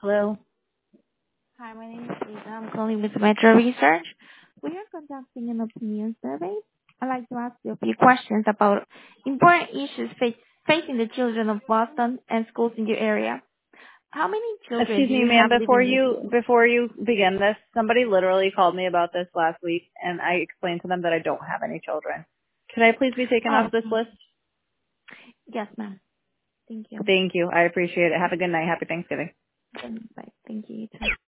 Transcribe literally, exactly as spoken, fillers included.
Hello. Hi, my name is Lisa. I'm calling with Metro Research. We are conducting an opinion survey. I'd like to ask you a few questions about important issues fa- facing the children of Boston and schools in your area. How many children Excuse do me, you ma'am. have Before living with you you? before you begin this, somebody literally called me about this last week, and I explained to them that I don't have any children. Could I please be taken Oh, off this okay. list? Yes, ma'am. Thank you. Thank you. I appreciate it. Have a good night. Happy Thanksgiving. Bye. Thank you. You too.